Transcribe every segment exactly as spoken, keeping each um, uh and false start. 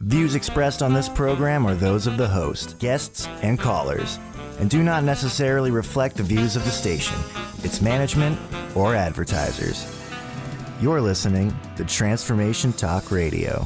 Views expressed on this program are those of the host, guests, and callers, and do not necessarily reflect the views of the station, its management, or advertisers. You're listening to Transformation Talk Radio.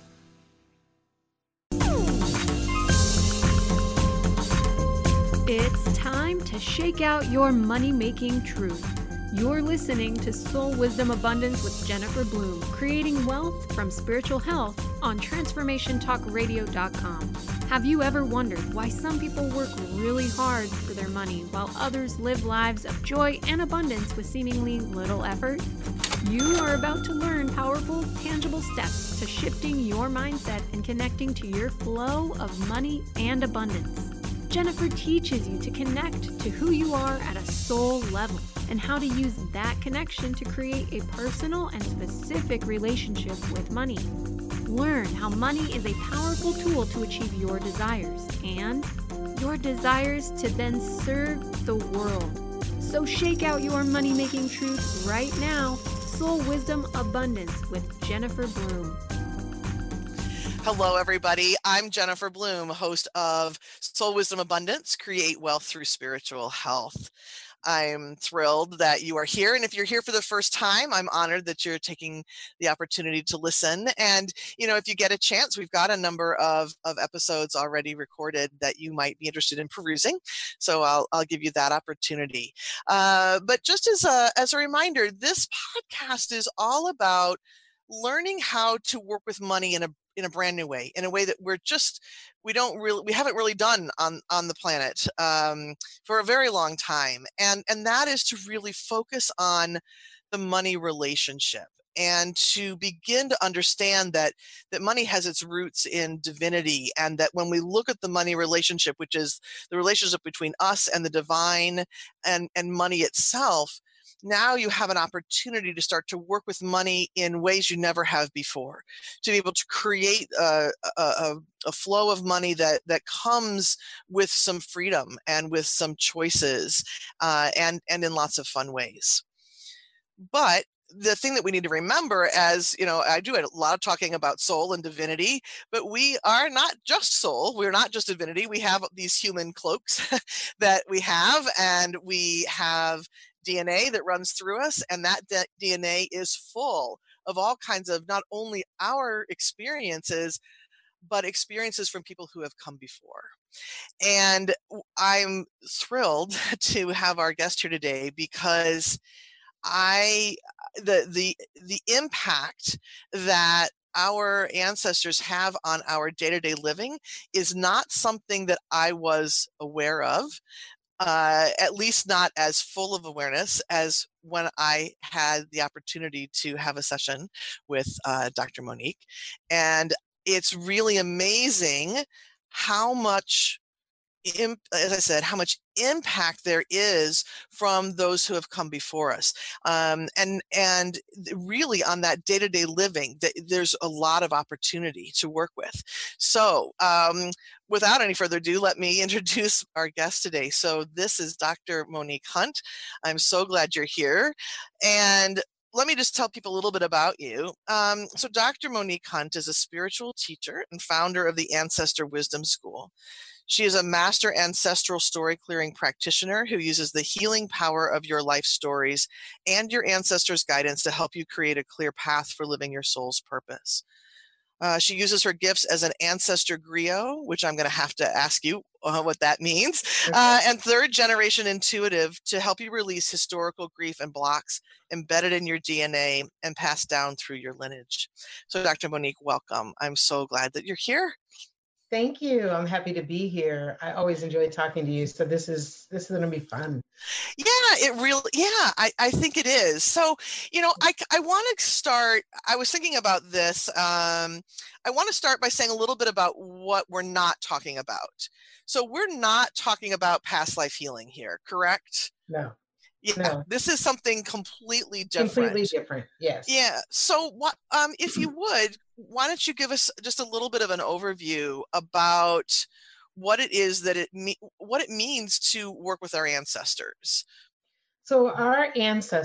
It's time to shake out your money-making truth. You're listening to Soul Wisdom Abundance with Jennifer Bloom, creating wealth from spiritual health on transformation talk radio dot com. Have you ever wondered why some people work really hard for their money while others live lives of joy and abundance with seemingly little effort? You are about to learn powerful, tangible steps to shifting your mindset and connecting to your flow of money and abundance. Jennifer teaches you to connect to who you are at a soul level and how to use that connection to create a personal and specific relationship with money. Learn how money is a powerful tool to achieve your desires and your desires to then serve the world. So shake out your money-making truth right now. Soul Wisdom Abundance with Jennifer Bloom. Hello, everybody. I'm Jennifer Bloom, host of Soul Wisdom Abundance, Create Wealth Through Spiritual Health. I'm thrilled that you are here. And if you're here for the first time, I'm honored that you're taking the opportunity to listen. And, you know, if you get a chance, we've got a number of, of episodes already recorded that you might be interested in perusing. So I'll, I'll give you that opportunity. Uh, but just as a, as a reminder, this podcast is all about learning how to work with money in a in a brand new way, in a way that we're just, we don't really, we haven't really done on, on the planet um, for a very long time. And, and that is to really focus on the money relationship and to begin to understand that, that money has its roots in divinity. And that when we look at the money relationship, which is the relationship between us and the divine and, and money itself, now you have an opportunity to start to work with money in ways you never have before, to be able to create a, a, a flow of money that, that comes with some freedom and with some choices uh, and, and in lots of fun ways. But the thing that we need to remember, as you know, I do a lot of talking about soul and divinity, but we are not just soul. We're not just divinity. We have these human cloaks that we have, and we have D N A that runs through us, and that D N A is full of all kinds of not only our experiences, but experiences from people who have come before. And I'm thrilled to have our guest here today because I the the the impact that our ancestors have on our day-to-day living is not something that I was aware of. Uh, at least not as full of awareness as when I had the opportunity to have a session with uh, Doctor Monique. And it's really amazing how much, imp- as I said, how much impact there is from those who have come before us. Um, and, and really on that day-to-day living, th- there's a lot of opportunity to work with. So um, without any further ado, let me introduce our guest today. So this is Doctor Monique Hunt. I'm so glad you're here. And let me just tell people a little bit about you. Um, so Doctor Monique Hunt is a spiritual teacher and founder of the Ancestor Wisdom School. She is a master ancestral story clearing practitioner who uses the healing power of your life stories and your ancestors' guidance to help you create a clear path for living your soul's purpose. Uh, she uses her gifts as an ancestor griot, which I'm going to have to ask you uh, what that means, uh, and third generation intuitive to help you release historical grief and blocks embedded in your D N A and passed down through your lineage. So Doctor Monique, welcome. I'm so glad that you're here. Thank you. I'm happy to be here. I always enjoy talking to you. So this is this is going to be fun. Yeah, it really, yeah, I, I think it is. So, you know, I, I want to start, I was thinking about this. Um, I want to start by saying a little bit about what we're not talking about. So we're not talking about past life healing here, correct? No. Yeah, no. This is something completely different. Completely different, yes. Yeah. So what, um, if you would, why don't you give us just a little bit of an overview about what it is that it me- what it means to work with our ancestors. So our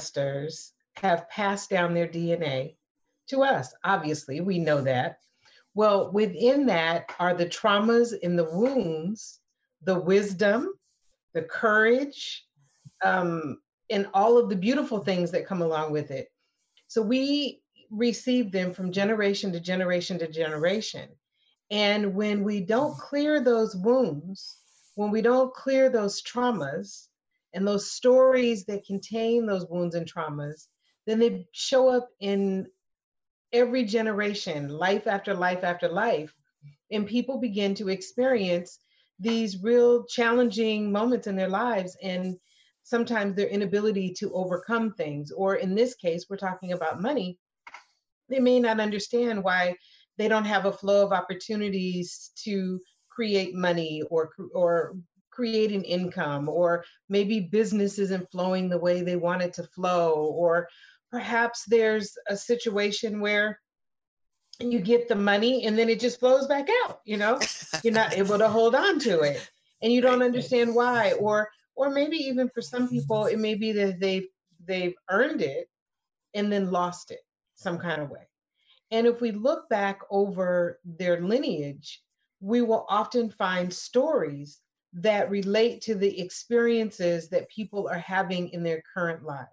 ancestors have passed down their D N A to us. Obviously, we know that. Well, within that are the traumas and the wounds, the wisdom, the courage, um, and all of the beautiful things that come along with it. So we receive them from generation to generation to generation. And when we don't clear those wounds, when we don't clear those traumas and those stories that contain those wounds and traumas, then they show up in every generation, life after life after life. And people begin to experience these real challenging moments in their lives, and sometimes their inability to overcome things. Or in this case, we're talking about money. They may not understand why they don't have a flow of opportunities to create money or or create an income, or maybe business isn't flowing the way they want it to flow, or perhaps there's a situation where you get the money and then it just flows back out, you know, you're not able to hold on to it and you don't understand why. Or or maybe even for some people, it may be that they've they've earned it and then lost it some kind of way. And if we look back over their lineage, we will often find stories that relate to the experiences that people are having in their current lives.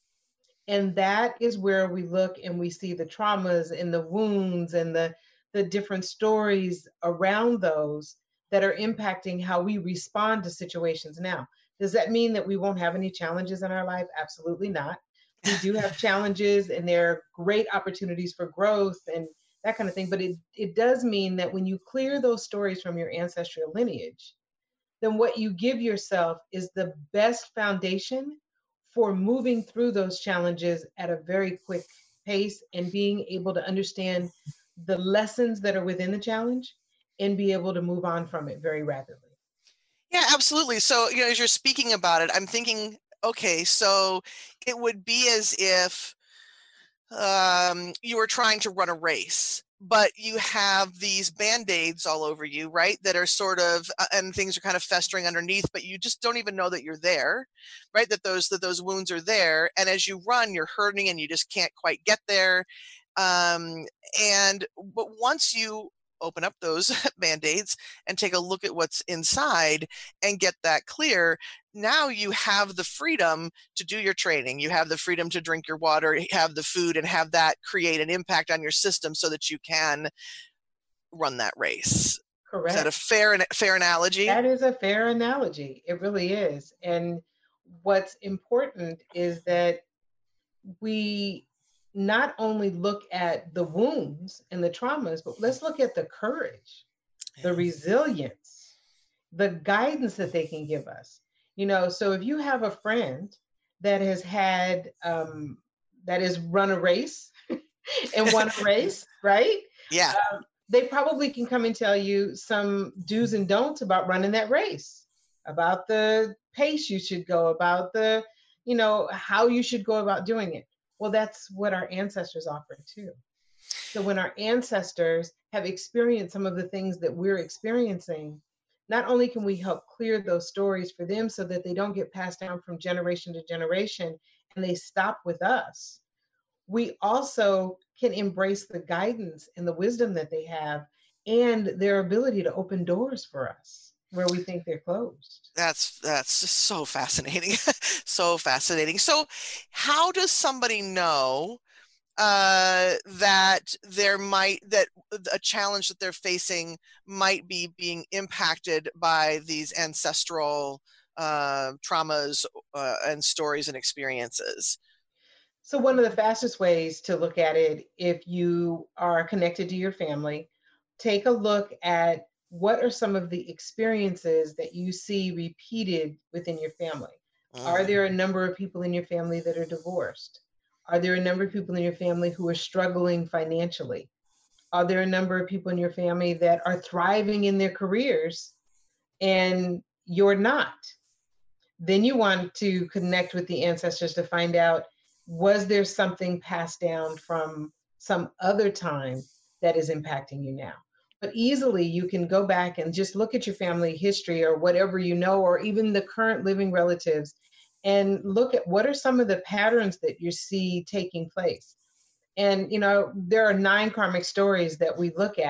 And that is where we look and we see the traumas and the wounds and the, the different stories around those that are impacting how we respond to situations now. Does that mean that we won't have any challenges in our life? Absolutely not. We do have challenges, and there are great opportunities for growth and that kind of thing. But it, it does mean that when you clear those stories from your ancestral lineage, then what you give yourself is the best foundation for moving through those challenges at a very quick pace and being able to understand the lessons that are within the challenge and be able to move on from it very rapidly. Yeah, absolutely. So, you know, as you're speaking about it, I'm thinking, okay, so it would be as if um, you were trying to run a race, but you have these Band-Aids all over you, right? That are sort of, uh, and things are kind of festering underneath, but you just don't even know that you're there, right? That those, that those wounds are there. And as you run, you're hurting and you just can't quite get there. Um, and, but once you open up those Band-Aids and take a look at what's inside and get that clear, now you have the freedom to do your training. You have the freedom to drink your water, have the food, and have that create an impact on your system so that you can run that race. Correct. Is that a fair, fair analogy? That is a fair analogy. It really is. And what's important is that we not only look at the wounds and the traumas, but let's look at the courage, the resilience, the guidance that they can give us. You know, so if you have a friend that has had, um, that has run a race and won a race, right? Yeah. Um, they probably can come and tell you some do's and don'ts about running that race, about the pace you should go, about the, you know, how you should go about doing it. Well, that's what our ancestors offered too. So when our ancestors have experienced some of the things that we're experiencing, not only can we help clear those stories for them so that they don't get passed down from generation to generation and they stop with us, we also can embrace the guidance and the wisdom that they have and their ability to open doors for us where we think they're closed. That's that's just so fascinating. So fascinating. So how does somebody know uh, that there might, that a challenge that they're facing might be being impacted by these ancestral uh, traumas uh, and stories and experiences? So one of the fastest ways to look at it, if you are connected to your family, take a look at what are some of the experiences that you see repeated within your family. Mm. Are there a number of people in your family that are divorced? Are there a number of people in your family who are struggling financially? Are there a number of people in your family that are thriving in their careers and you're not? Then you want to connect with the ancestors to find out, was there something passed down from some other time that is impacting you now? But easily you can go back and just look at your family history or whatever you know, or even the current living relatives, and look at what are some of the patterns that you see taking place. And, you know, there are nine karmic stories that we look at.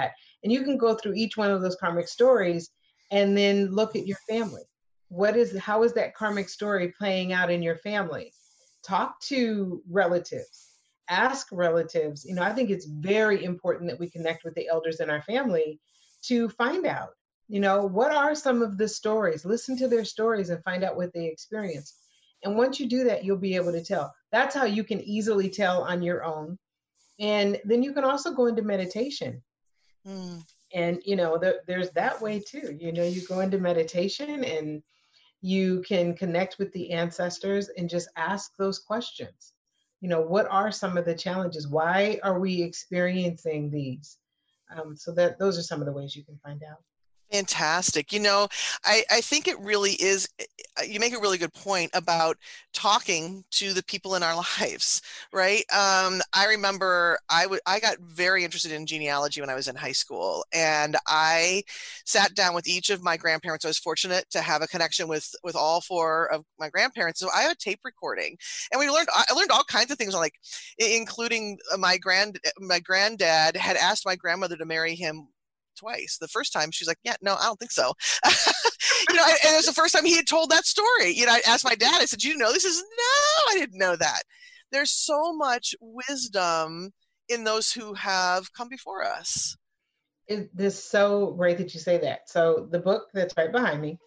And you can go through each one of those karmic stories and then look at your family. What is, how is that karmic story playing out in your family? Talk to relatives, ask relatives. You know, I think it's very important that we connect with the elders in our family to find out, you know, what are some of the stories? Listen to their stories and find out what they experienced. And once you do that, you'll be able to tell. That's how you can easily tell on your own. And then you can also go into meditation. Mm. And, you know, the, there's that way too. You know, you go into meditation and you can connect with the ancestors and just ask those questions. You know, what are some of the challenges? Why are we experiencing these? Um, so that those are some of the ways you can find out. Fantastic. You know, I, I think it really is, you make a really good point about talking to the people in our lives, right? Um, I remember I would I got very interested in genealogy when I was in high school, and I sat down with each of my grandparents. I was fortunate to have a connection with with all four of my grandparents. So I have a tape recording, and we learned I learned all kinds of things, like including my grand my granddad had asked my grandmother to marry him twice. The first time she's like, yeah, no, I don't think so. You know, and it was the first time he had told that story. You know, I asked my dad, I said, you know, this is, no, I didn't know that. There's so much wisdom in those who have come before us. It is so great that you say that. So the book that's right behind me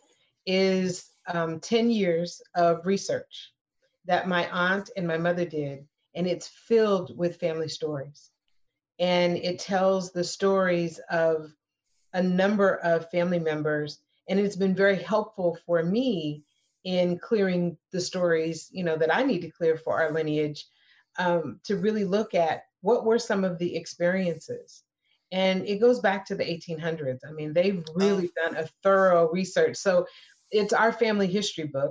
is um, ten years of research that my aunt and my mother did. And it's filled with family stories. And it tells the stories of a number of family members. And it's been very helpful for me in clearing the stories, you know, that I need to clear for our lineage, um, to really look at what were some of the experiences. And it goes back to the eighteen hundreds. I mean, they've really done a thorough research. So it's our family history book.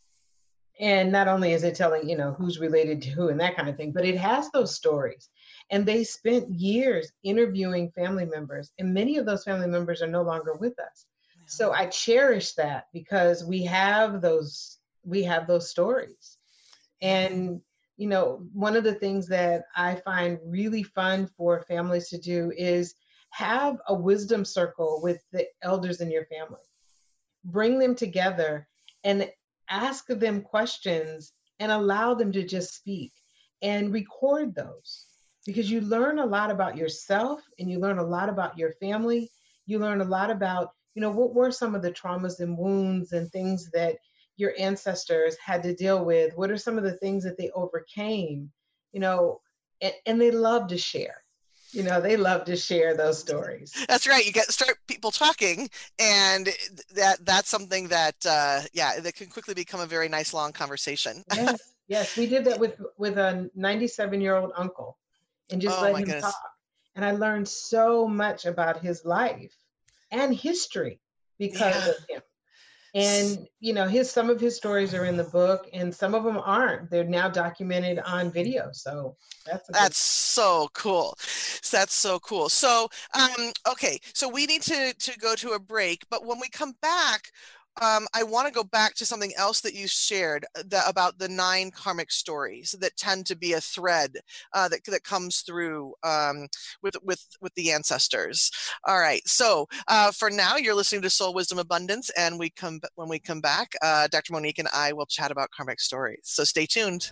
And not only is it telling, you know, who's related to who and that kind of thing, but it has those stories. And they spent years interviewing family members, and many of those family members are no longer with us. Yeah. So I cherish that because we have those, we have those stories. And, you know, one of the things that I find really fun for families to do is have a wisdom circle with the elders in your family. Bring them together and ask them questions and allow them to just speak and record those. Because you learn a lot about yourself and you learn a lot about your family. You learn a lot about, you know, what were some of the traumas and wounds and things that your ancestors had to deal with? What are some of the things that they overcame? You know, and, and they love to share. You know, they love to share those stories. That's right. You get start people talking, and that that's something that, uh, yeah, that can quickly become a very nice long conversation. Yes, yes, we did that with with a ninety-seven-year-old uncle. And just oh, let my him goodness. talk. And I learned so much about his life and history because yeah. of him. And, you know, his some of his stories are in the book and some of them aren't. They're now documented on video. So that's a that's good- so cool. That's so cool. So, um, okay, so we need to, to go to a break. But when we come back, Um, I want to go back to something else that you shared that, about the nine karmic stories that tend to be a thread uh, that that comes through um, with with with the ancestors. All right. So uh, for now, you're listening to Soul Wisdom Abundance, and we come when we come back, uh, Doctor Monique and I will chat about karmic stories. So stay tuned.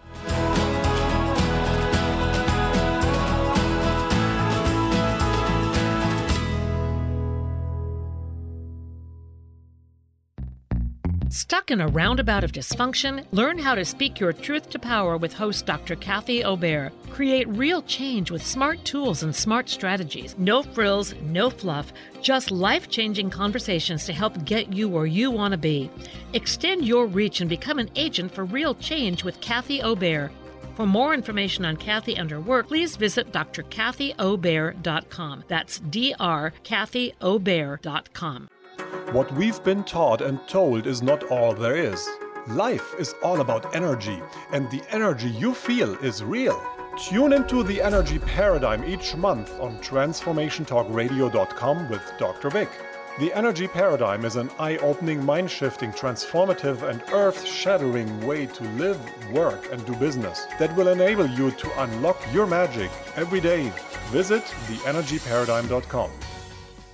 Stuck in a roundabout of dysfunction? Learn how to speak your truth to power with host Doctor Kathy Obear. Create real change with smart tools and smart strategies. No frills, no fluff, just life-changing conversations to help get you where you want to be. Extend your reach and become an agent for real change with Kathy Obear. For more information on Kathy and her work, please visit d r kathy obear dot com. That's D R kathy obear dot com. What we've been taught and told is not all there is. Life is all about energy, and the energy you feel is real. Tune into the Energy Paradigm each month on transformation talk radio dot com with Doctor Vic. The Energy Paradigm is an eye-opening, mind-shifting, transformative, and earth-shattering way to live, work, and do business that will enable you to unlock your magic every day. Visit the energy paradigm dot com.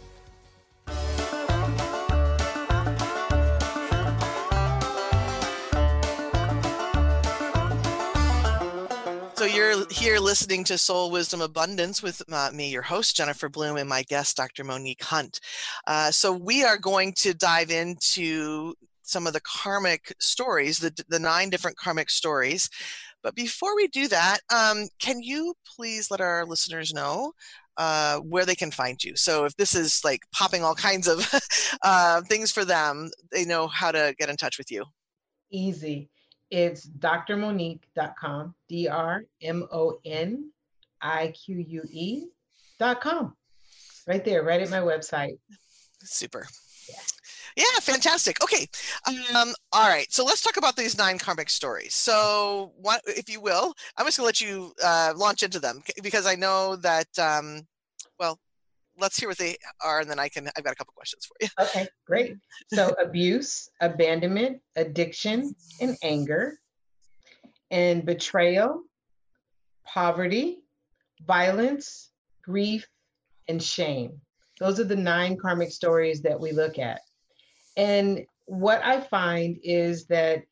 So you're here listening to Soul Wisdom Abundance with uh, me, your host, Jennifer Bloom, and my guest, Doctor Monique Hunt. Uh, so we are going to dive into some of the karmic stories, the, the nine different karmic stories. But before we do that, um, can you please let our listeners know uh, where they can find you? So if this is like popping all kinds of uh, things for them, they know how to get in touch with you. Easy. It's d r monique dot com, D R M O N I Q U E dot com. Right there, right at my website. Super. Yeah. Yeah, fantastic. Okay. Um, all right. So let's talk about these nine karmic stories. So what, if you will, I'm just gonna let you uh, launch into them because I know that, um, well, let's hear what they are and then I can, I've got a couple questions for you. Okay, great. So abuse, abandonment, addiction, and anger, and betrayal, poverty, violence, grief, and shame. Those are the nine karmic stories that we look at. And what I find is that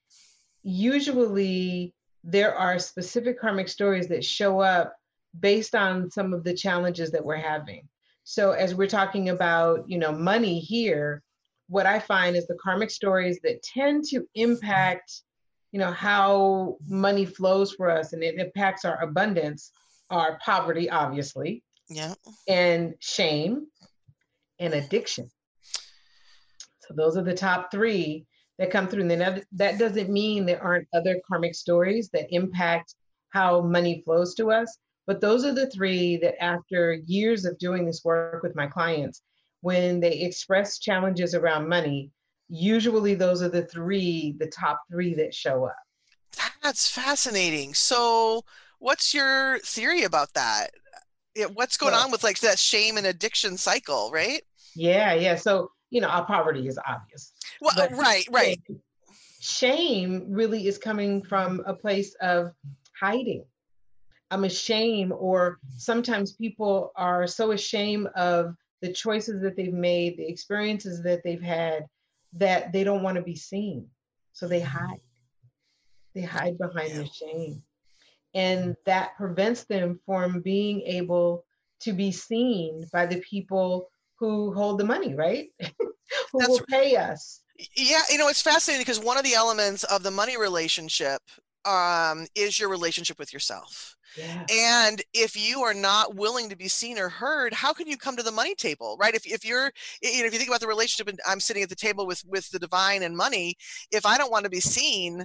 usually there are specific karmic stories that show up based on some of the challenges that we're having. So as we're talking about, you know, money here, what I find is the karmic stories that tend to impact, you know, how money flows for us and it impacts our abundance are poverty, obviously, Yeah. and shame and addiction. So those are the top three that come through. And then that, that doesn't mean there aren't other karmic stories that impact how money flows to us. But those are the three that after years of doing this work with my clients, when they express challenges around money, usually those are the three, the top three that show up. That's fascinating. So what's your theory about that? What's going well, on with like that shame and addiction cycle, right? Yeah, yeah. So, you know, our poverty is obvious. Well, but right, right. Shame really is coming from a place of hiding. I'm ashamed, or sometimes people are so ashamed of the choices that they've made, the experiences that they've had, that they don't want to be seen. So they hide. They hide behind Yeah. the shame. And that prevents them from being able to be seen by the people who hold the money, right? who That's will pay us. Yeah, you know, it's fascinating because one of the elements of the money relationship um, is your relationship with yourself. Yeah. And if you are not willing to be seen or heard, how can you come to the money table, right? If, if you're, you know, if you think about the relationship and I'm sitting at the table with, with the divine and money, if I don't want to be seen,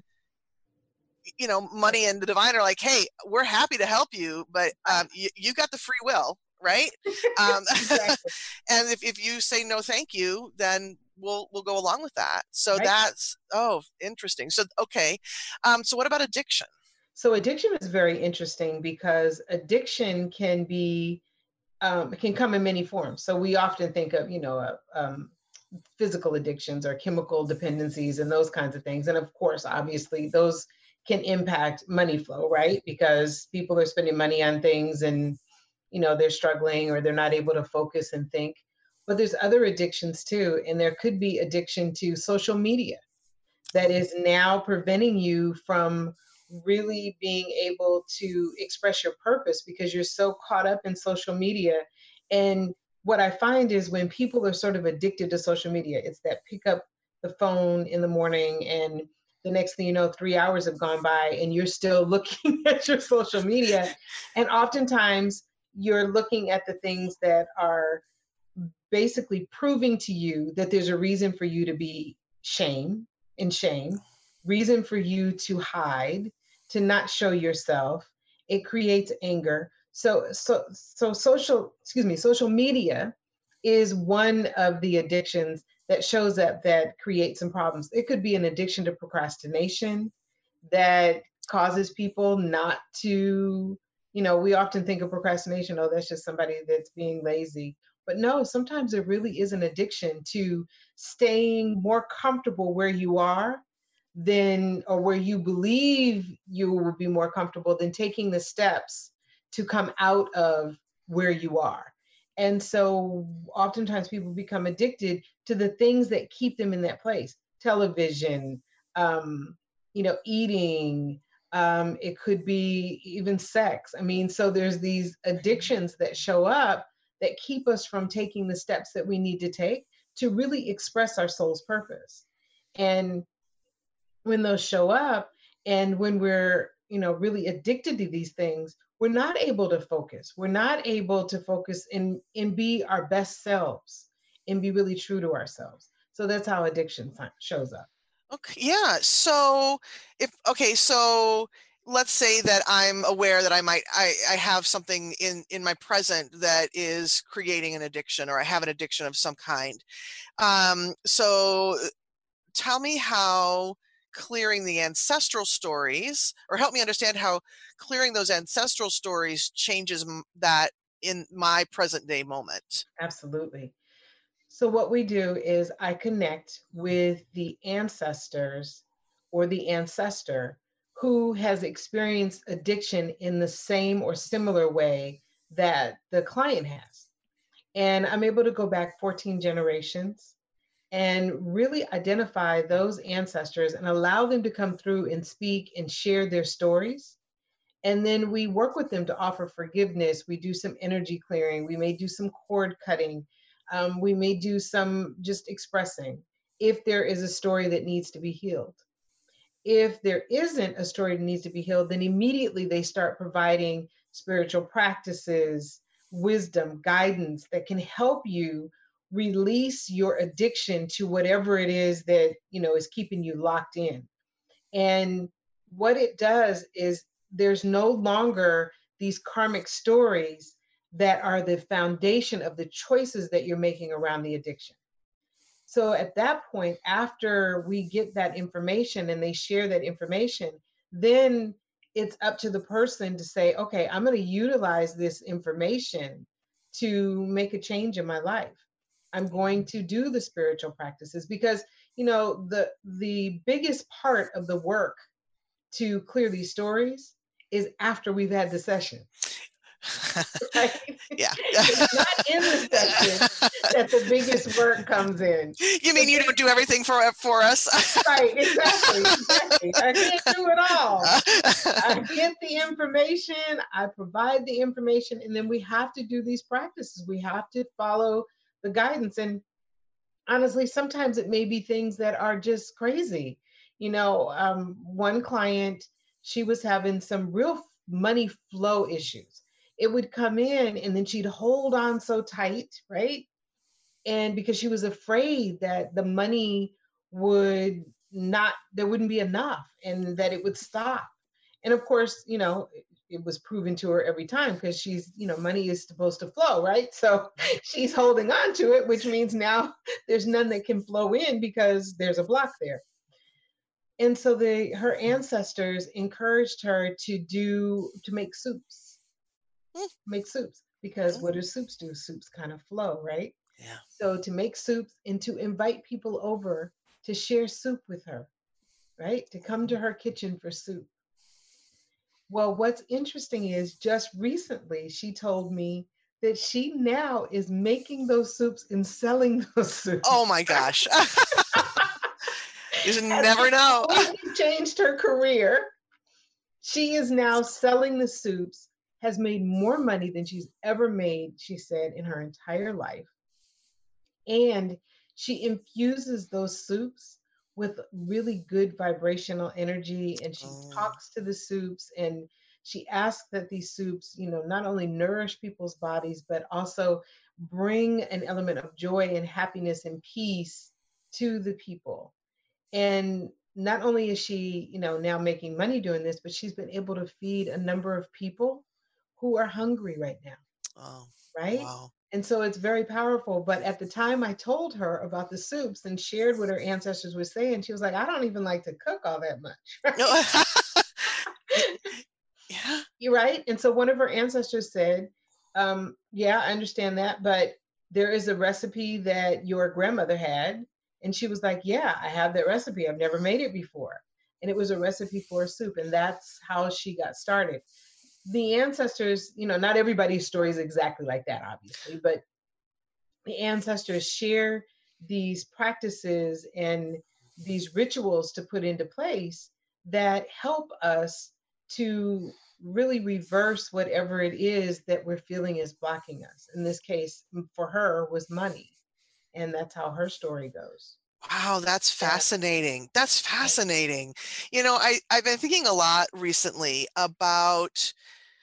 you know, money and the divine are like, hey, we're happy to help you, but um, you, you got the free will, right? Um, Exactly. And if, if you say no, thank you, then we'll we'll go along with that. So Right. that's, oh, interesting. So, okay. Um, so what about addiction? So addiction is very interesting because addiction can be, um, can come in many forms. So we often think of, you know, uh, um, physical addictions or chemical dependencies and those kinds of things. And of course, obviously, those can impact money flow, right? Because people are spending money on things and, you know, they're struggling or they're not able to focus and think. But there's other addictions too. And there could be addiction to social media that is now preventing you from really being able to express your purpose because you're so caught up in social media. And what I find is when people are sort of addicted to social media, it's that pick up the phone in the morning and the next thing you know, three hours have gone by and you're still looking at your social media. And oftentimes you're looking at the things that are basically proving to you that there's a reason for you to be shame and shame, reason for you to hide, to not show yourself. It creates anger. So, so, so social, excuse me, social media is one of the addictions that shows up that creates some problems. It could be an addiction to procrastination that causes people not to, you know, we often think of procrastination, oh, that's just somebody that's being lazy. But no, sometimes it really is an addiction to staying more comfortable where you are than, or where you believe you will be more comfortable than taking the steps to come out of where you are. And so oftentimes people become addicted to the things that keep them in that place. Television, um, you know, eating, Um, it could be even sex. I mean, so there's these addictions that show up that keep us from taking the steps that we need to take to really express our soul's purpose. And when those show up, and when we're, you know, really addicted to these things, we're not able to focus. We're not able to focus and, and be our best selves and be really true to ourselves. So that's how addiction shows up. Okay. Yeah. So if, okay, so let's say that I'm aware that I might, I, I have something in, in my present that is creating an addiction, or I have an addiction of some kind. Um, so tell me how clearing the ancestral stories, or help me understand how clearing those ancestral stories changes that in my present day moment. Absolutely. So what we do is I connect with the ancestors or the ancestor who has experienced addiction in the same or similar way that the client has. And I'm able to go back fourteen generations and really identify those ancestors and allow them to come through and speak and share their stories. And then we work with them to offer forgiveness. We do some energy clearing. We may do some cord cutting. Um, we may do some just expressing if there is a story that needs to be healed. If there isn't a story that needs to be healed, then immediately they start providing spiritual practices, wisdom, guidance that can help you release your addiction to whatever it is that, you know, is keeping you locked in. And what it does is there's no longer these karmic stories that are the foundation of the choices that you're making around the addiction. So at that point, after we get that information and they share that information, then it's up to the person to say, okay, I'm going to utilize this information to make a change in my life. I'm going to do the spiritual practices because, you know, the the biggest part of the work to clear these stories is after we've had the session. Right? Yeah. It's not in the session that the biggest work comes in. You mean you don't do everything for for us? Right, exactly, exactly. I can't do it all. I get the information, I provide the information, and then we have to do these practices. We have to follow the guidance. And honestly, sometimes it may be things that are just crazy. You know, um, one client, she was having some real money flow issues. It would come in and then she'd hold on so tight, right? And because she was afraid that the money would not, there wouldn't be enough and that it would stop. And of course, you know, it, it was proven to her every time because she's, you know, money is supposed to flow, right? So she's holding on to it, which means now there's none that can flow in because there's a block there. And so the her ancestors encouraged her to do, to make soups, mm. make soups, because mm. what do soups do? Soups kind of flow, right? Yeah. So to make soups and to invite people over to share soup with her, right? To come to her kitchen for soup. Well, what's interesting is just recently she told me that she now is making those soups and selling those soups. Oh my gosh. You never know. She changed her career. She is now selling the soups, has made more money than she's ever made, she said, in her entire life. And she infuses those soups with really good vibrational energy, and she oh. talks to the soups, and she asks that these soups, you know, not only nourish people's bodies, but also bring an element of joy and happiness and peace to the people. And not only is she, you know, now making money doing this, but she's been able to feed a number of people who are hungry right now. Oh, right? Wow. And so it's very powerful. But at the time I told her about the soups and shared what her ancestors were saying, she was like, I don't even like to cook all that much. No. Yeah. You're right. And so one of her ancestors said, um, yeah, I understand that, but there is a recipe that your grandmother had. And she was like, yeah, I have that recipe. I've never made it before. And it was a recipe for a soup. And that's how she got started. The ancestors, you know, not everybody's story is exactly like that, obviously, but the ancestors share these practices and these rituals to put into place that help us to really reverse whatever it is that we're feeling is blocking us. In this case, for her, was money. And that's how her story goes. Wow, that's fascinating. That's fascinating. You know, I, I've been thinking a lot recently about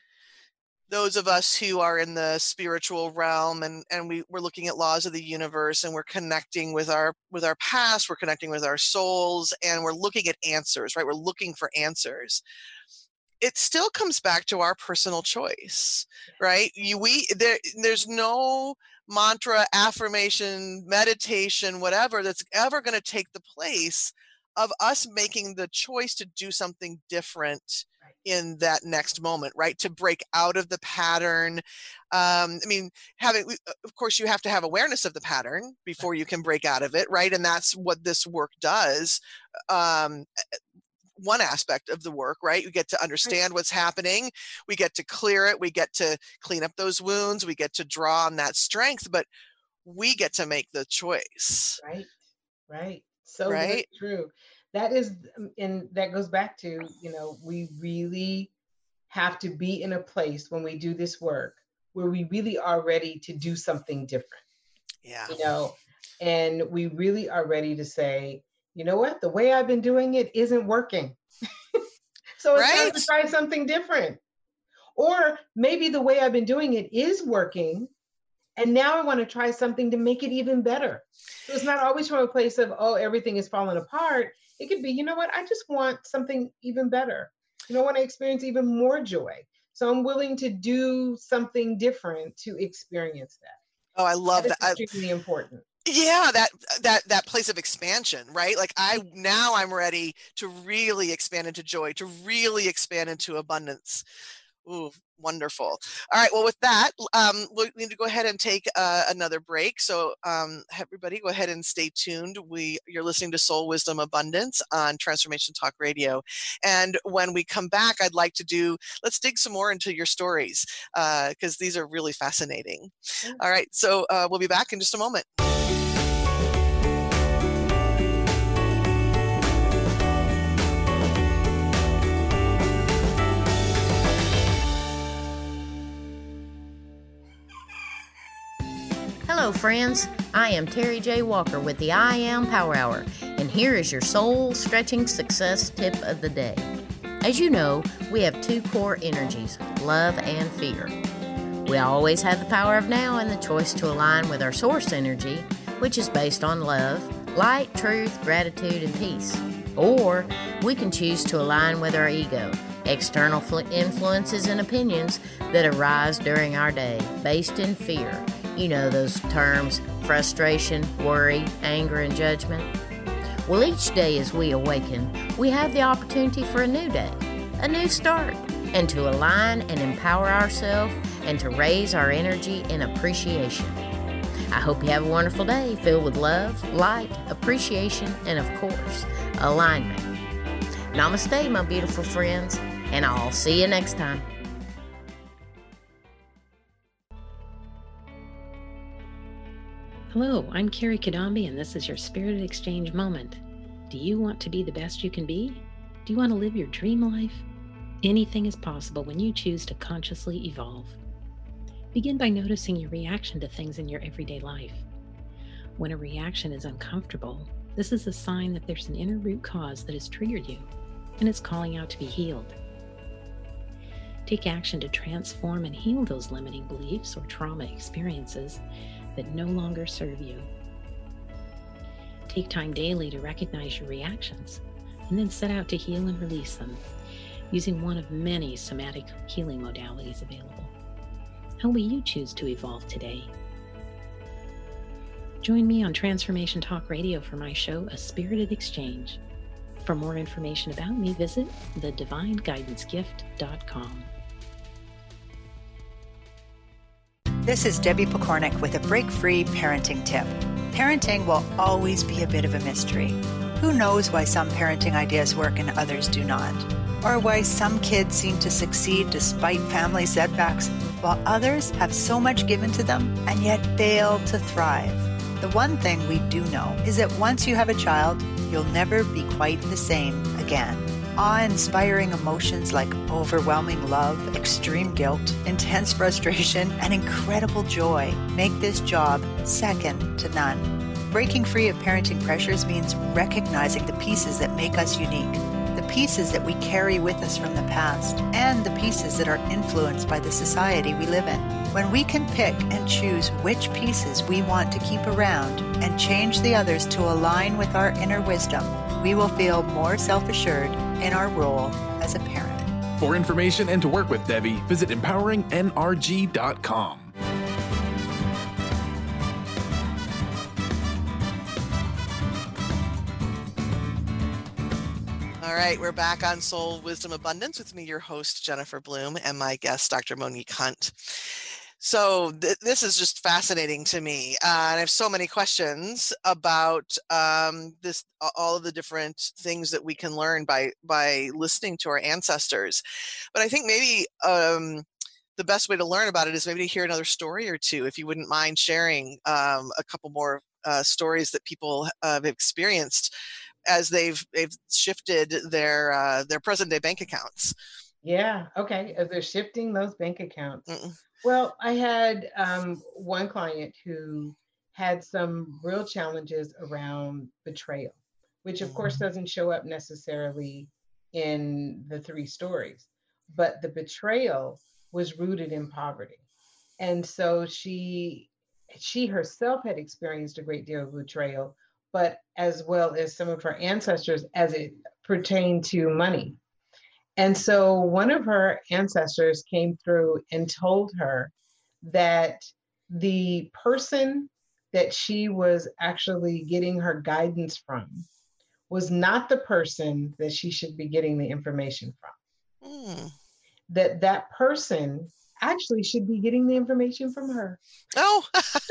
those of us who are in the spiritual realm, and, and we, we're looking at laws of the universe, and we're connecting with our with our past, we're connecting with our souls, and we're looking at answers, right? We're looking for answers. It still comes back to our personal choice, right? You, we there, there's no mantra, affirmation, meditation, whatever, that's ever going to take the place of us making the choice to do something different in that next moment, right? To break out of the pattern. Um, I mean, having, of course, you have to have awareness of the pattern before you can break out of it, right? And that's what this work does. Um, one aspect of the work, right? We get to understand what's happening. We get to clear it. We get to clean up those wounds. We get to draw on that strength, but we get to make the choice. Right, right. So right? true. That is, and that goes back to, you know, we really have to be in a place when we do this work where we really are ready to do something different. Yeah. You know, and we really are ready to say, you know what, the way I've been doing it isn't working. So it's right? time to try something different. Or maybe the way I've been doing it is working, and now I want to try something to make it even better. So it's not always from a place of, oh, everything is falling apart. It could be, you know what, I just want something even better. You know, I want to experience even more joy. So I'm willing to do something different to experience that. Oh, I love that. That's extremely important. Yeah, that that that place of expansion, right? Like I now I'm ready to really expand into joy, to really expand into abundance. Ooh, wonderful. All right. Well, with that, um, we need to go ahead and take uh, another break. So um, everybody go ahead and stay tuned. We You're listening to Soul Wisdom Abundance on Transformation Talk Radio. And when we come back, I'd like to do, let's dig some more into your stories because uh, these are really fascinating. All right. So uh, we'll be back in just a moment. Hello, friends. I am Terry J. Walker with the I Am Power Hour, and here is your soul-stretching success tip of the day. As you know, we have two core energies, love and fear. We always have the power of now and the choice to align with our source energy, which is based on love, light, truth, gratitude, and peace. Or we can choose to align with our ego, external influences and opinions that arise during our day, based in fear. You know those terms, frustration, worry, anger, and judgment. Well, each day as we awaken, we have the opportunity for a new day, a new start, and to align and empower ourselves and to raise our energy in appreciation. I hope you have a wonderful day filled with love, light, appreciation, and of course, alignment. Namaste, my beautiful friends, and I'll see you next time. Hello, I'm Carrie Kadambi, and this is your Spirited Exchange Moment. Do you want to be the best you can be? Do you want to live your dream life? Anything is possible when you choose to consciously evolve. Begin by noticing your reaction to things in your everyday life. When a reaction is uncomfortable, this is a sign that there's an inner root cause that has triggered you, and it's calling out to be healed. Take action to transform and heal those limiting beliefs or trauma experiences that no longer serve you. Take time daily to recognize your reactions and then set out to heal and release them using one of many somatic healing modalities available. How will you choose to evolve today? Join me on Transformation Talk Radio for my show, A Spirited Exchange. For more information about me, visit the divine guidance gift dot com. This is Debbie Pokornik with a break-free parenting tip. Parenting will always be a bit of a mystery. Who knows why some parenting ideas work and others do not? Or why some kids seem to succeed despite family setbacks, while others have so much given to them and yet fail to thrive. The one thing we do know is that once you have a child, you'll never be quite the same again. awe-inspiring emotions like overwhelming love, extreme guilt, intense frustration, and incredible joy make this job second to none. Breaking free of parenting pressures means recognizing the pieces that make us unique, the pieces that we carry with us from the past, and the pieces that are influenced by the society we live in. When we can pick and choose which pieces we want to keep around and change the others to align with our inner wisdom, we will feel more self-assured in our role as a parent. For information and to work with Debbie, visit empowering N R G dot com. All right, we're back on Soul Wisdom Abundance with me, your host, Jennifer Bloom, and my guest, Doctor Monique Hunt. So th- this is just fascinating to me. Uh, and I have so many questions about um, this, all of the different things that we can learn by, by listening to our ancestors. But I think maybe um, the best way to learn about it is maybe to hear another story or two, if you wouldn't mind sharing um, a couple more uh, stories that people uh, have experienced as they've, they've shifted their, uh, their present day bank accounts. Yeah. Okay. As they're shifting those bank accounts. Mm-mm. Well, I had um, one client who had some real challenges around betrayal, which of course doesn't show up necessarily in the three stories, but the betrayal was rooted in poverty. And so she, she herself had experienced a great deal of betrayal, but as well as some of her ancestors as it pertained to money. And so one of her ancestors came through and told her that the person that she was actually getting her guidance from was not the person that she should be getting the information from. Mm. That that person actually should be getting the information from her. Oh.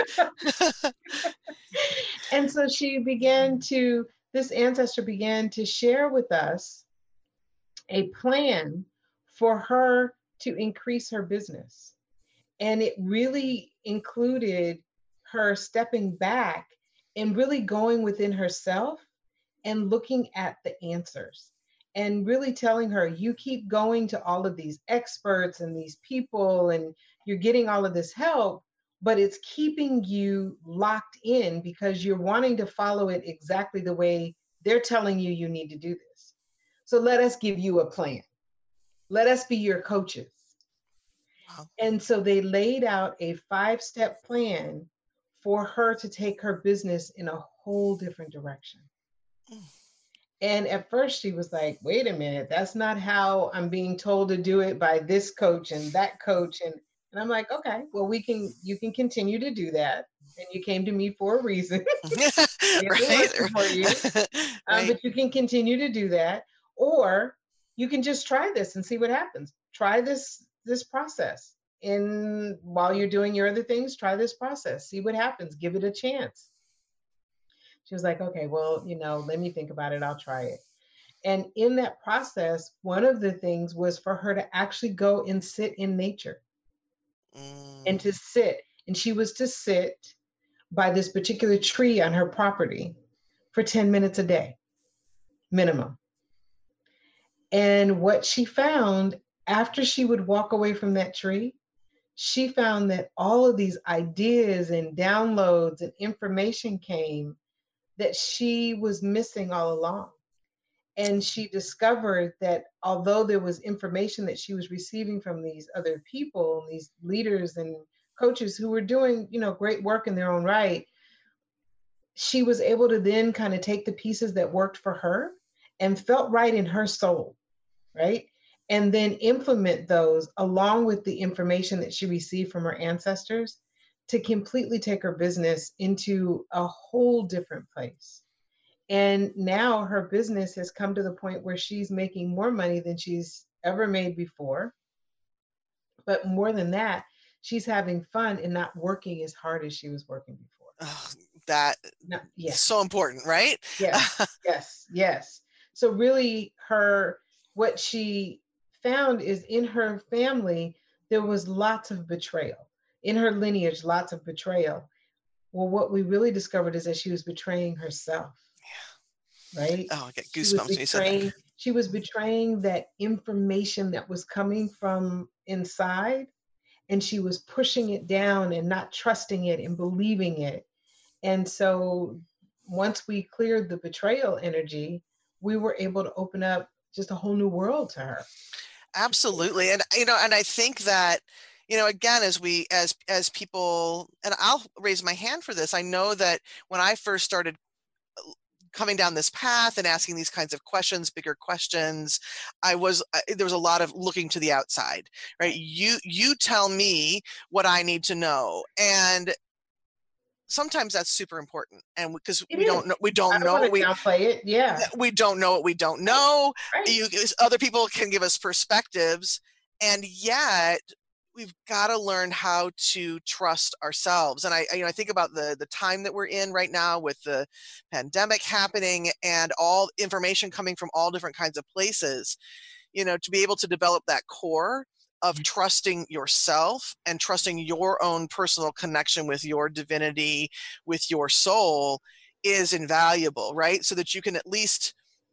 And so she began to, this ancestor began to share with us a plan for her to increase her business. And it really included her stepping back and really going within herself and looking at the answers and really telling her, you keep going to all of these experts and these people and you're getting all of this help, but it's keeping you locked in because you're wanting to follow it exactly the way they're telling you you need to do this. So let us give you a plan. Let us be your coaches. Wow. And so they laid out a five-step plan for her to take her business in a whole different direction. Mm. And at first she was like, wait a minute, that's not how I'm being told to do it by this coach and that coach. And, and I'm like, okay, well, we can, you can continue to do that. And you came to me for a reason. Right. For you. um, right. But you can continue to do that. Or you can just try this and see what happens. Try this, this process. And while you're doing your other things, try this process. See what happens. Give it a chance. She was like, okay, well, you know, let me think about it. I'll try it. And in that process, one of the things was for her to actually go and sit in nature mm. and to sit. And she was to sit by this particular tree on her property for ten minutes a day, minimum. And what she found after she would walk away from that tree, she found that all of these ideas and downloads and information came that she was missing all along. And she discovered that although there was information that she was receiving from these other people, these leaders and coaches who were doing, you know, great work in their own right, she was able to then kind of take the pieces that worked for her and felt right in her soul, right? And then implement those along with the information that she received from her ancestors to completely take her business into a whole different place. And now her business has come to the point where she's making more money than she's ever made before. But more than that, she's having fun and not working as hard as she was working before. Oh, that no, yes. is so important, right? Yes, yes, yes. So really her, what she found is in her family, there was lots of betrayal. In her lineage, lots of betrayal. Well, what we really discovered is that she was betraying herself. Yeah. Right? Oh, I get goosebumps when you said that. She was betraying that information that was coming from inside, and she was pushing it down and not trusting it and believing it. And so once we cleared the betrayal energy, we were able to open up just a whole new world to her. Absolutely. And, you know, and I think that, you know, again, as we, as, as people, and I'll raise my hand for this. I know that when I first started coming down this path and asking these kinds of questions, bigger questions, I was, there was a lot of looking to the outside, right? You, you tell me what I need to know. And sometimes that's super important. And because we, we don't know, we don't, don't know what we downplay it. Yeah. We don't know what we don't know. Right. You, other people can give us perspectives, and yet we've got to learn how to trust ourselves. And I, you know, I think about the the time that we're in right now with the pandemic happening and all information coming from all different kinds of places. You know, to be able to develop that core of trusting yourself and trusting your own personal connection with your divinity, with your soul, is invaluable, right? So that you can at least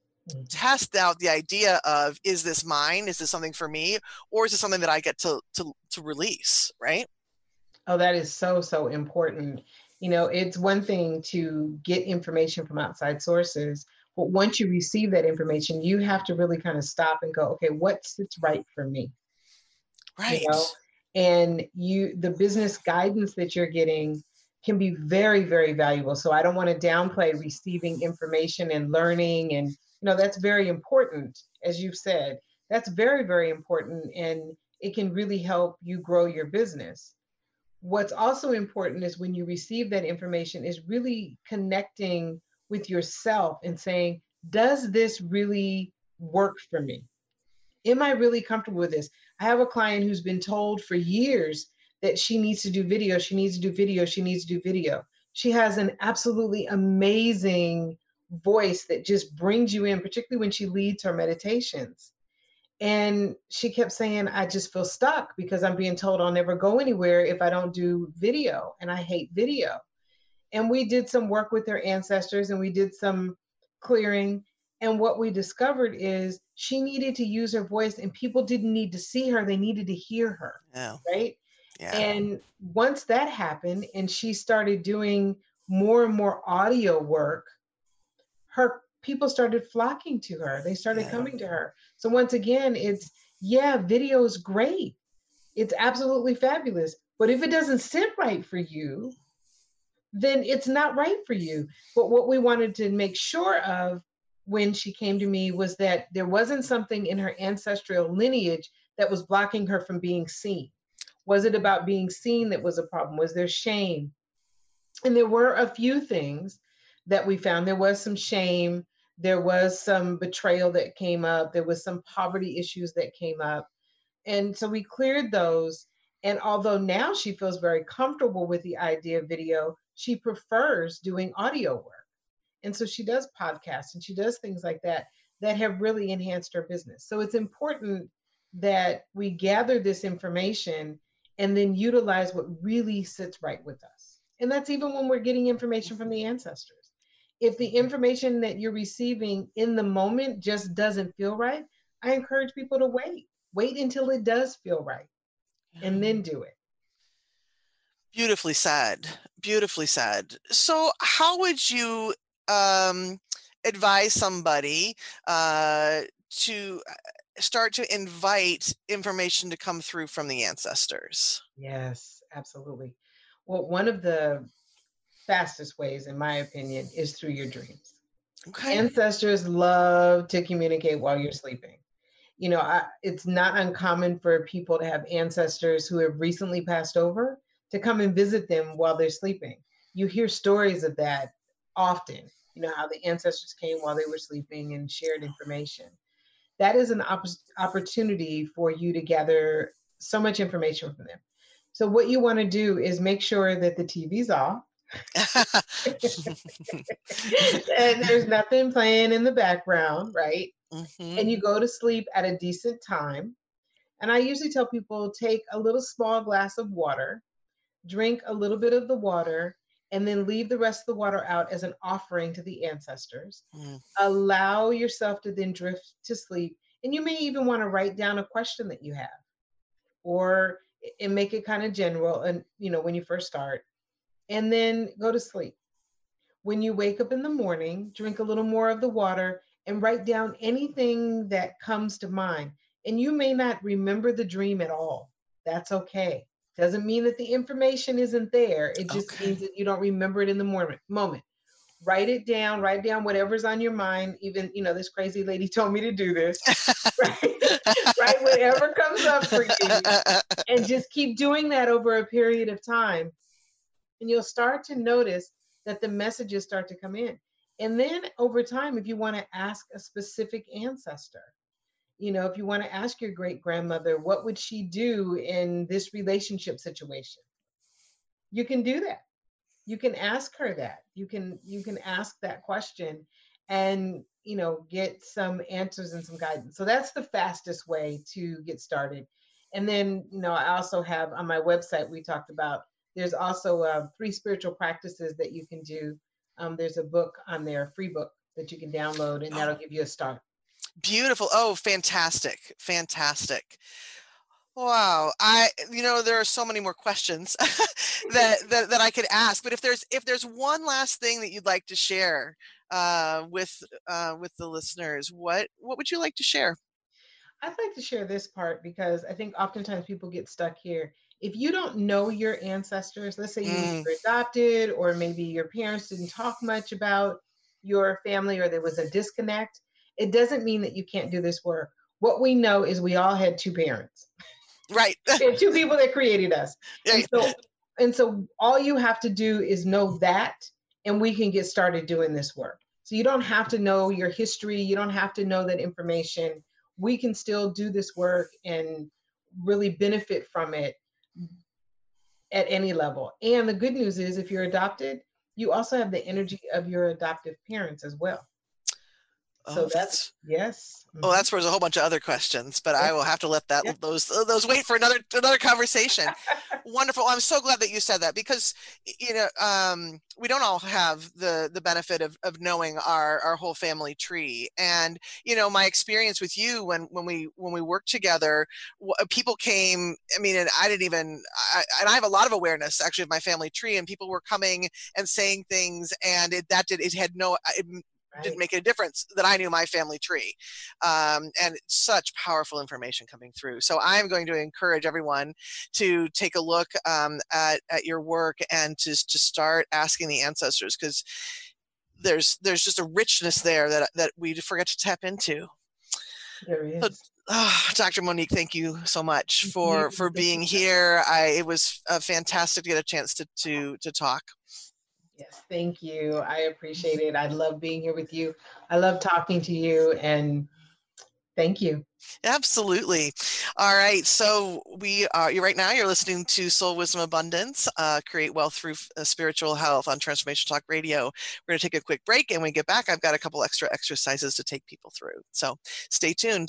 test out the idea of, is this mine? Is this something for me? Or is it something that I get to, to, to release, right? Oh, that is so, so important. You know, it's one thing to get information from outside sources, but once you receive that information, you have to really kind of stop and go, okay, what sits right for me? Right. You know? And you, the business guidance that you're getting can be very, very valuable. So I don't want to downplay receiving information and learning. And, you know, that's very important. As you've said, that's very, very important. And it can really help you grow your business. What's also important is when you receive that information is really connecting with yourself and saying, does this really work for me? Am I really comfortable with this? I have a client who's been told for years that she needs to do video, she needs to do video, she needs to do video. She has an absolutely amazing voice that just brings you in, particularly when she leads her meditations. And she kept saying, I just feel stuck because I'm being told I'll never go anywhere if I don't do video, and I hate video. And we did some work with her ancestors and we did some clearing. And what we discovered is she needed to use her voice, and people didn't need to see her, they needed to hear her, yeah. right? Yeah. And once that happened and she started doing more and more audio work, her people started flocking to her. They started yeah. coming to her. So once again, it's, yeah, video is great. It's absolutely fabulous. But if it doesn't sit right for you, then it's not right for you. But what we wanted to make sure of when she came to me was that there wasn't something in her ancestral lineage that was blocking her from being seen. Was it about being seen that was a problem? Was there shame? And there were a few things that we found. There was some shame. There was some betrayal that came up. There was some poverty issues that came up. And so we cleared those. And although now she feels very comfortable with the idea of video, she prefers doing audio work. And so she does podcasts and she does things like that that have really enhanced her business. So it's important that we gather this information and then utilize what really sits right with us. And that's even when we're getting information from the ancestors. If the information that you're receiving in the moment just doesn't feel right, I encourage people to wait. Wait until it does feel right and then do it. Beautifully said. Beautifully said. So how would you um, advise somebody uh, to start to invite information to come through from the ancestors? Yes, absolutely. Well, one of the fastest ways, in my opinion, is through your dreams. Okay. Ancestors love to communicate while you're sleeping. You know, I, it's not uncommon for people to have ancestors who have recently passed over to come and visit them while they're sleeping. You hear stories of that often, you know, how the ancestors came while they were sleeping and shared information. That is an op- opportunity for you to gather so much information from them. So what you want to do is make sure that the T V's off. And there's nothing playing in the background, right? Mm-hmm. And you go to sleep at a decent time. And I usually tell people, take a little small glass of water, drink a little bit of the water, and then leave the rest of the water out as an offering to the ancestors. Mm. Allow yourself to then drift to sleep. And you may even want to write down a question that you have, or and make it kind of general, and you know, when you first start, and then go to sleep. When you wake up in the morning, drink a little more of the water and write down anything that comes to mind. And you may not remember the dream at all. That's okay. Doesn't mean that the information isn't there. It just Okay. means that you don't remember it in the moment. moment. Write it down, write down whatever's on your mind. Even, you know, this crazy lady told me to do this. Right? Write whatever comes up for you. And just keep doing that over a period of time. And you'll start to notice that the messages start to come in. And then over time, if you want to ask a specific ancestor, you know, if you want to ask your great grandmother, what would she do in this relationship situation? You can do that. You can ask her that. You can, you can ask that question and, you know, get some answers and some guidance. So that's the fastest way to get started. And then, you know, I also have on my website, we talked about, there's also uh, three spiritual practices that you can do. Um, there's a book on there, a free book that you can download, and that'll give you a start. Beautiful. Oh, fantastic. Fantastic. Wow. I, you know, there are so many more questions that, that, that I could ask, but if there's, if there's one last thing that you'd like to share uh, with, uh, with the listeners, what, what would you like to share? I'd like to share this part because I think oftentimes people get stuck here. If you don't know your ancestors, let's say you Mm. were adopted, or maybe your parents didn't talk much about your family, or there was a disconnect, it doesn't mean that you can't do this work. What we know is we all had two parents. Right. We had two people that created us. Right. And so, and so all you have to do is know that, and we can get started doing this work. So you don't have to know your history. You don't have to know that information. We can still do this work and really benefit from it at any level. And the good news is, if you're adopted, you also have the energy of your adoptive parents as well. So Oh, that's, yes. Well, that's where there's a whole bunch of other questions, but I will have to let that Yeah. those those wait for another another conversation. Wonderful. I'm so glad that you said that, because you know um, we don't all have the the benefit of of knowing our our whole family tree. And you know, my experience with you when when we when we worked together, w- people came. I mean, and I didn't even. I, and I have a lot of awareness actually of my family tree, and people were coming and saying things, and it that did it had no. It, didn't make a difference that I knew my family tree. Um, and such powerful information coming through. So I'm going to encourage everyone to take a look um, at, at your work and to, to start asking the ancestors, because there's there's just a richness there that, that we forget to tap into. There is. So, oh, Doctor Monique, thank you so much Thank for, you. for Thank being you. here. I, it was uh, fantastic to get a chance to, to, to talk. Yes, thank you. I appreciate it. I love being here with you. I love talking to you, and thank you. Absolutely. All right. So we are, you right now, you're listening to Soul Wisdom Abundance, uh, Create Wealth Through uh, Spiritual Health on Transformation Talk Radio. We're going to take a quick break, and when we get back, I've got a couple extra exercises to take people through. So stay tuned.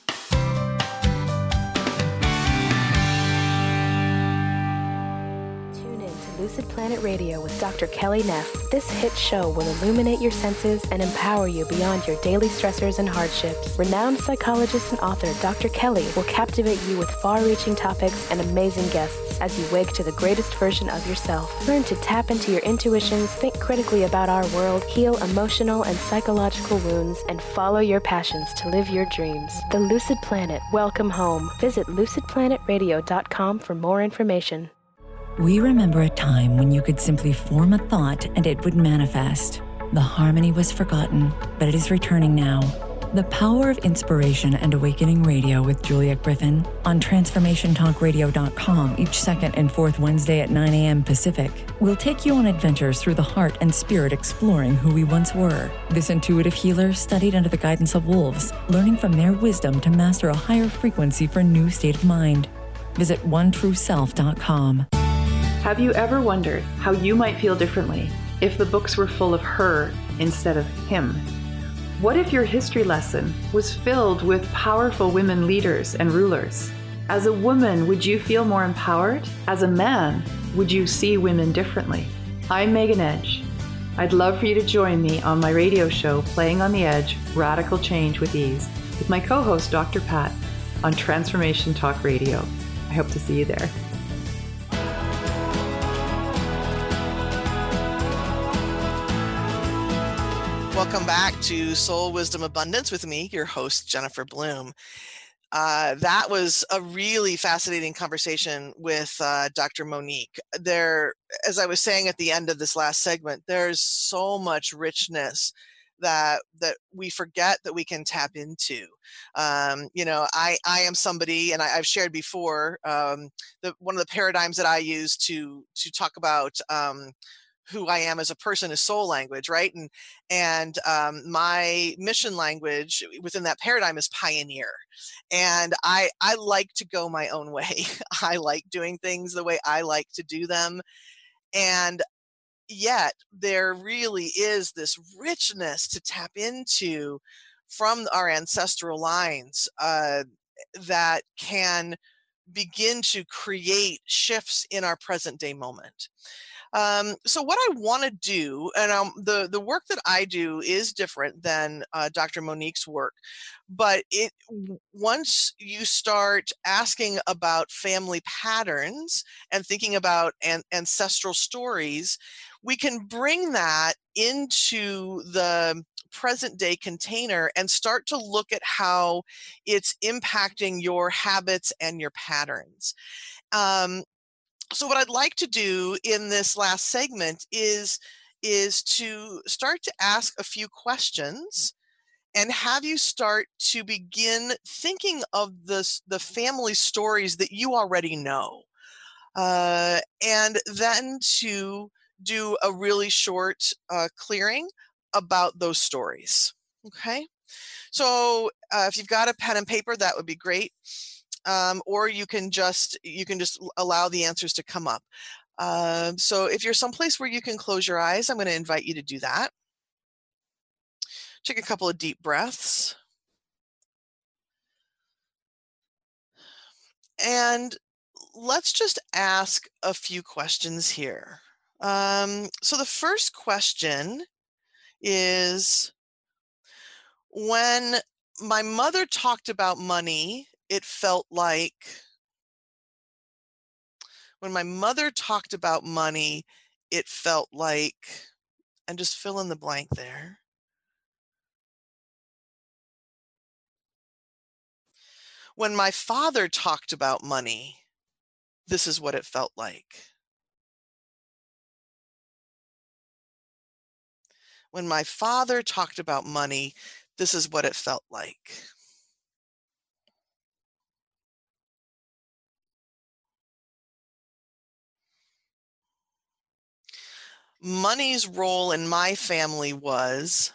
Lucid Planet Radio with Doctor Kelly Neff. This hit show will illuminate your senses and empower you beyond your daily stressors and hardships. Renowned psychologist and author Doctor Kelly will captivate you with far-reaching topics and amazing guests as you wake to the greatest version of yourself. Learn to tap into your intuitions, think critically about our world, heal emotional and psychological wounds, and follow your passions to live your dreams. The Lucid Planet, welcome home. Visit lucid planet radio dot com for more information. We remember a time when you could simply form a thought and it would manifest. The harmony was forgotten, but it is returning now. The Power of Inspiration and Awakening Radio with Juliet Griffin on transformation talk radio dot com each second and fourth Wednesday at nine a.m. Pacific. We'll take you on adventures through the heart and spirit, exploring who we once were. This intuitive healer studied under the guidance of wolves, learning from their wisdom to master a higher frequency for a new state of mind. Visit one true self dot com. Have you ever wondered how you might feel differently if the books were full of her instead of him? What if your history lesson was filled with powerful women leaders and rulers? As a woman, would you feel more empowered? As a man, would you see women differently? I'm Megan Edge. I'd love for you to join me on my radio show, Playing on the Edge, Radical Change with Ease, with my co-host, Doctor Pat, on Transformation Talk Radio. I hope to see you there. Welcome back to Soul Wisdom Abundance with me, your host, Jennifer Bloom. Uh, that was a really fascinating conversation with uh, Doctor Monique. There, as I was saying at the end of this last segment, there's so much richness that that we forget that we can tap into. Um, you know, I, I am somebody, and I, I've shared before, um, the, one of the paradigms that I use to to talk about um, who I am as a person is soul language, right? And and um, my mission language within that paradigm is pioneer. And I I like to go my own way. I like doing things the way I like to do them. And yet there really is this richness to tap into from our ancestral lines uh, that can begin to create shifts in our present day moment. Um, so what I want to do, and um, the, the work that I do is different than uh, Doctor Monique's work, but it once you start asking about family patterns and thinking about an, ancestral stories, we can bring that into the present day container and start to look at how it's impacting your habits and your patterns. Um, So what I'd like to do in this last segment is, is to start to ask a few questions and have you start to begin thinking of this, the family stories that you already know. Uh, and then to do a really short uh, clearing about those stories. Okay. So uh, if you've got a pen and paper, that would be great. Um, or you can just you can just allow the answers to come up. Uh, so if you're someplace where you can close your eyes, I'm going to invite you to do that. Take a couple of deep breaths. And let's just ask a few questions here. Um, so the first question is, when my mother talked about money, it felt like, when my mother talked about money, it felt like, and just fill in the blank there. When my father talked about money, this is what it felt like. When my father talked about money, this is what it felt like. Money's role in my family was,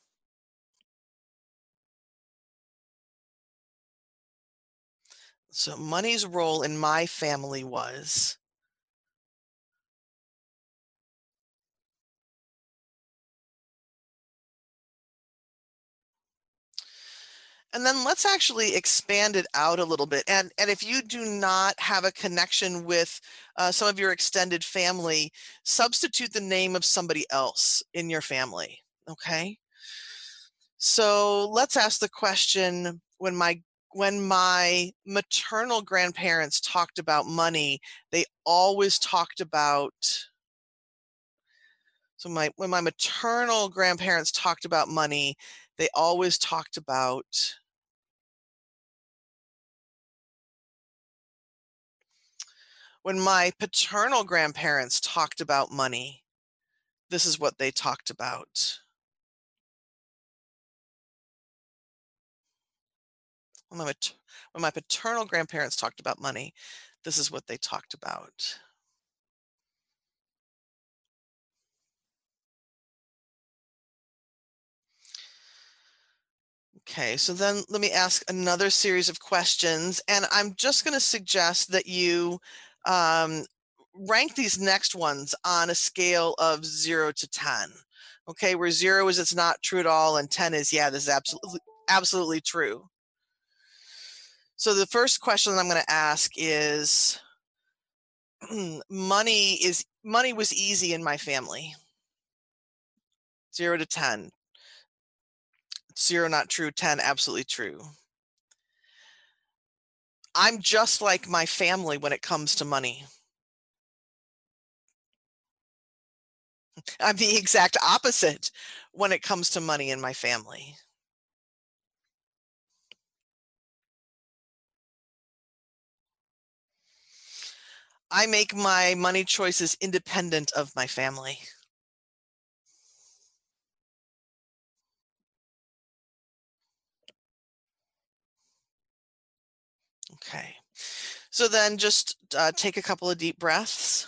so money's role in my family was, and then let's actually expand it out a little bit. And, and if you do not have a connection with uh, some of your extended family, substitute the name of somebody else in your family, okay? So let's ask the question, when my when my maternal grandparents talked about money, they always talked about, so my when my maternal grandparents talked about money, they always talked about, when my paternal grandparents talked about money, this is what they talked about. When my, when my paternal grandparents talked about money, this is what they talked about. Okay, so then let me ask another series of questions, and I'm just going to suggest that you um, rank these next ones on a scale of zero to ten. Okay, where zero is it's not true at all, and ten is, yeah, this is absolutely, absolutely true. So the first question that I'm going to ask is, money is money was easy in my family. Zero to ten. Zero not true, ten absolutely true. I'm just like my family when it comes to money. I'm the exact opposite when it comes to money in my family. I make my money choices independent of my family. Okay, so then just uh, take a couple of deep breaths.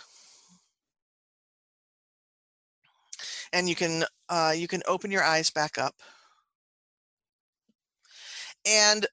And you can uh, you can open your eyes back up. And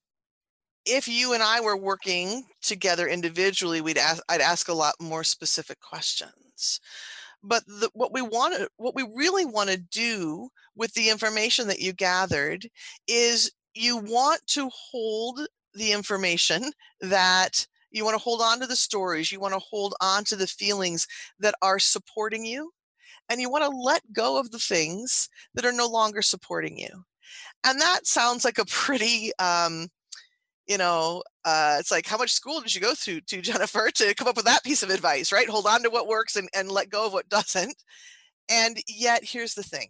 if you and I were working together individually, we'd ask, I'd ask a lot more specific questions. But the, what we want to, what we really want to do with the information that you gathered is you want to hold the information that you want to hold on to the stories, you want to hold on to the feelings that are supporting you, and you want to let go of the things that are no longer supporting you. And that sounds like a pretty, um, you know, uh, it's like, how much school did you go through to, Jennifer, to come up with that piece of advice, right? Hold on to what works and, and let go of what doesn't. And yet, here's the thing.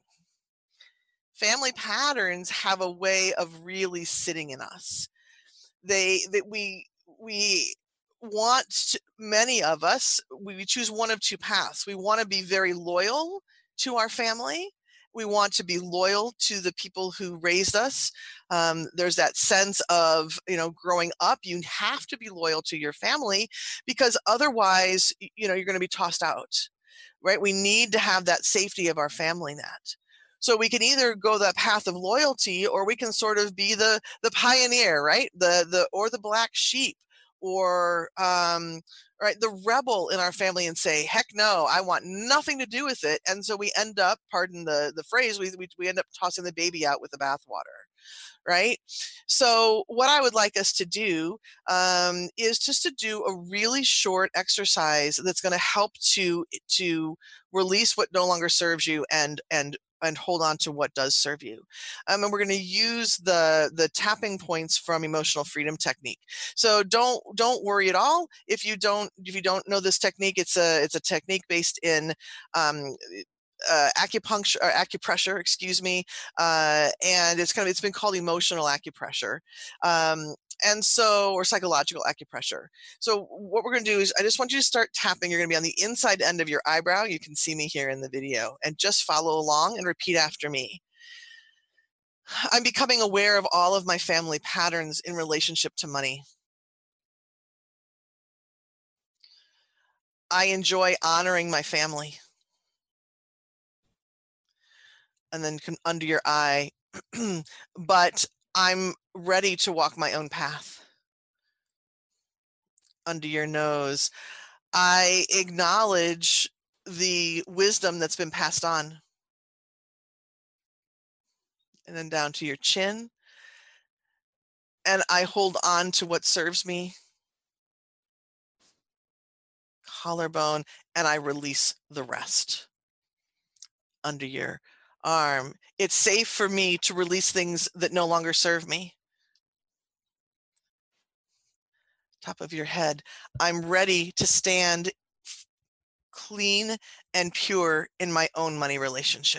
Family patterns have a way of really sitting in us. They, that we, we want to, many of us, we choose one of two paths. We want to be very loyal to our family. We want to be loyal to the people who raised us. Um, there's that sense of, you know, growing up, you have to be loyal to your family because otherwise, you know, you're going to be tossed out, right? We need to have that safety of our family net. So we can either go that path of loyalty, or we can sort of be the the pioneer, right? The the or the black sheep, or um, right, the rebel in our family, and say, heck no, I want nothing to do with it. And so we end up, pardon the the phrase, we we, we end up tossing the baby out with the bathwater. Right? So what I would like us to do um, is just to do a really short exercise that's going to help to to release what no longer serves you and and and hold on to what does serve you. Um, and we're going to use the the tapping points from Emotional Freedom Technique. So don't don't worry at all if you don't if you don't know this technique. It's a it's a technique based in um, Uh, acupuncture or acupressure, excuse me, uh, and it's kind of it's been called emotional acupressure, um, and so or psychological acupressure. So what we're going to do is I just want you to start tapping. You're going to be on the inside end of your eyebrow. You can see me here in the video, and just follow along and repeat after me. I'm becoming aware of all of my family patterns in relationship to money. I enjoy honoring my family. And then under your eye, but I'm ready to walk my own path. Under your nose, I acknowledge the wisdom that's been passed on. And then down to your chin, and I hold on to what serves me. Collarbone, and I release the rest. Under your arm, it's safe for me to release things that no longer serve me. Top of your head, I'm ready to stand clean and pure in my own money relationship.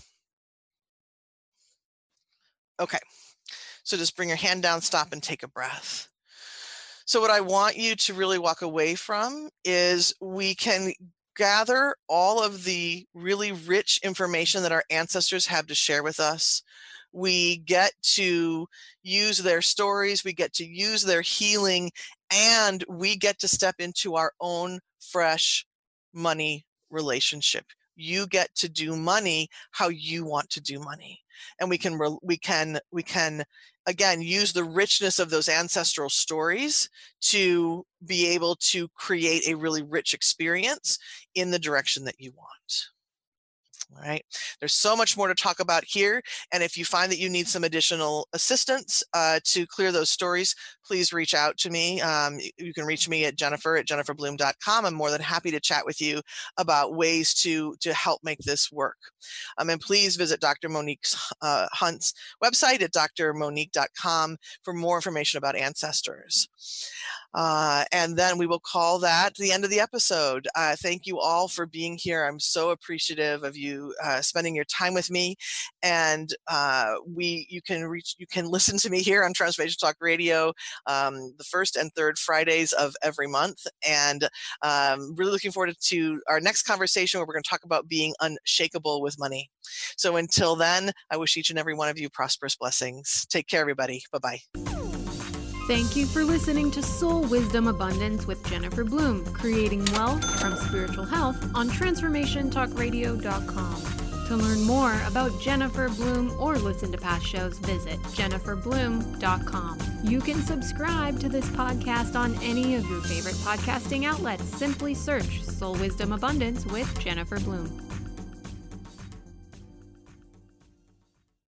Okay, so just bring your hand down, stop, and take a breath. So what I want you to really walk away from is we can gather all of the really rich information that our ancestors have to share with us. We get to use their stories, we get to use their healing, and we get to step into our own fresh money relationship. You get to do money how you want to do money. And we can, we can, we can, again, use the richness of those ancestral stories to be able to create a really rich experience in the direction that you want. All right. There's so much more to talk about here. And if you find that you need some additional assistance uh, to clear those stories, please reach out to me. Um, you can reach me at Jennifer at jennifer bloom dot com. I'm more than happy to chat with you about ways to, to help make this work. Um, and please visit Doctor Monique uh, Hunt's website at d r monique dot com for more information about ancestors. Uh, and then we will call that the end of the episode. Uh, thank you all for being here. I'm so appreciative of you uh, spending your time with me. And uh, we, you can reach, you can listen to me here on Transformation Talk Radio um, the first and third Fridays of every month. And um, really looking forward to our next conversation where we're going to talk about being unshakable with money. So until then, I wish each and every one of you prosperous blessings. Take care, everybody. Bye-bye. Thank you for listening to Soul Wisdom Abundance with Jennifer Bloom, creating wealth from spiritual health on transformation talk radio dot com. To learn more about Jennifer Bloom or listen to past shows, visit jennifer bloom dot com. You can subscribe to this podcast on any of your favorite podcasting outlets. Simply search Soul Wisdom Abundance with Jennifer Bloom.